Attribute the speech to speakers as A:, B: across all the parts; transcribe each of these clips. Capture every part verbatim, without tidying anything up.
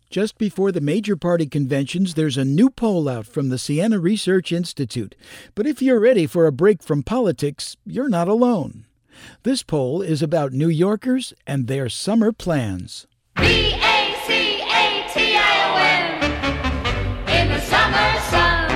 A: Just before the major party conventions, there's a new poll out from the Siena Research Institute. But if you're ready for a break from politics, you're not alone. This poll is about New Yorkers and their summer plans.
B: B A C A T I O N in the summer sun.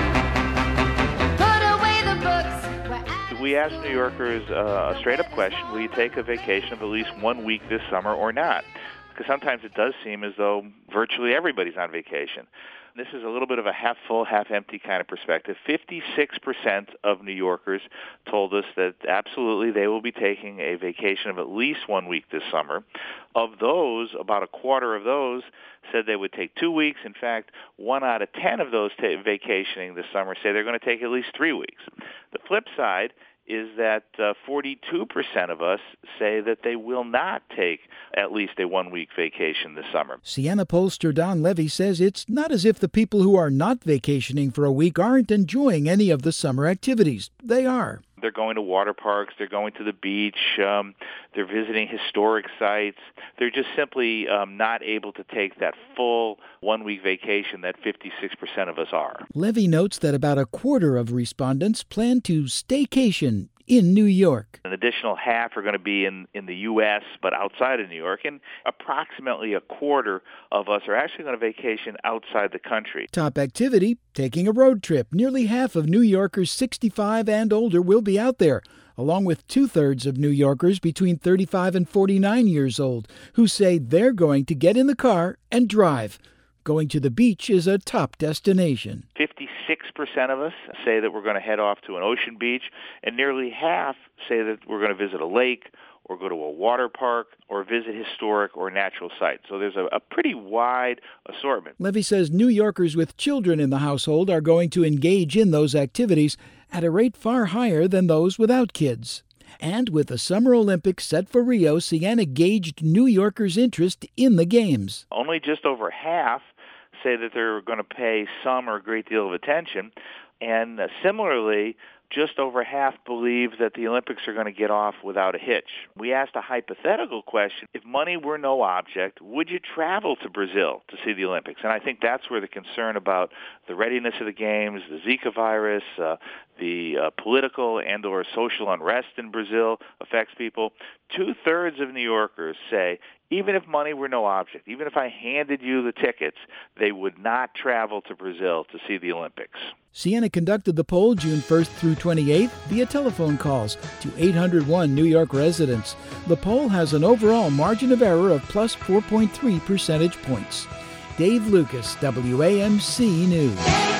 B: Put away the books. Where I
C: We asked New Yorkers uh, a straight-up question: will you take a vacation of at least one week this summer or not? Because sometimes it does seem as though virtually everybody's on vacation. This is a little bit of a half-full, half-empty kind of perspective. fifty-six percent of New Yorkers told us that absolutely they will be taking a vacation of at least one week this summer. Of those, about a quarter of those said they would take two weeks. In fact, one out of ten of those ta- vacationing this summer say they're going to take at least three weeks. The flip side is that uh, forty-two percent of us say that they will not take at least a one-week vacation this summer.
A: Siena pollster Don Levy says it's not as if the people who are not vacationing for a week aren't enjoying any of the summer activities. They are.
C: They're going to water parks. They're going to the beach. Um, they're visiting historic sites. They're just simply um, not able to take that full one-week vacation that fifty-six percent of us are.
A: Levy notes that about a quarter of respondents plan to staycation in New York.
C: An additional half are going to be in, in the U S, but outside of New York. And approximately a quarter of us are actually going to vacation outside the country.
A: Top activity, taking a road trip. Nearly half of New Yorkers sixty-five and older will be out there, along with two-thirds of New Yorkers between thirty-five and forty-nine years old, who say they're going to get in the car and drive. Going to the beach is a top destination.
C: fifty-six percent of us say that we're going to head off to an ocean beach, and nearly half say that we're going to visit a lake or go to a water park or visit historic or natural sites. So there's a, a pretty wide assortment.
A: Levy says New Yorkers with children in the household are going to engage in those activities at a rate far higher than those without kids. And with the Summer Olympics set for Rio, Siena gauged New Yorkers' interest in the Games.
C: Only just over half say that they're going to pay some or a great deal of attention. And uh, similarly, just over half believe that the Olympics are going to get off without a hitch. We asked a hypothetical question: if money were no object, would you travel to Brazil to see the Olympics? And I think that's where the concern about the readiness of the Games, the Zika virus, uh, the uh, political and or social unrest in Brazil affects people. Two-thirds of New Yorkers say, even if money were no object, even if I handed you the tickets, they would not travel to Brazil to see the Olympics.
A: Siena conducted the poll June first through twenty-eighth via telephone calls to eight hundred one New York residents. The poll has an overall margin of error of plus four point three percentage points. Dave Lucas, W A M C News.